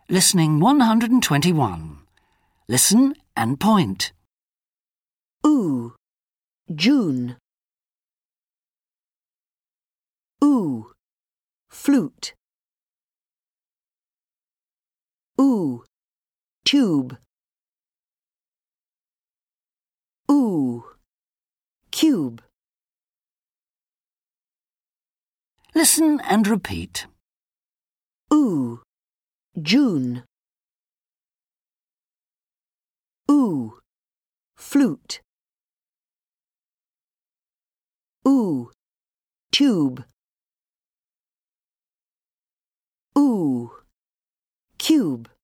Listening 121. Listen and point. Ooh, June. Ooh, flute. Ooh, tube. Ooh, cube. Listen and repeat. Ooh, June. Ooh, flute. Ooh, tube. Ooh, cube.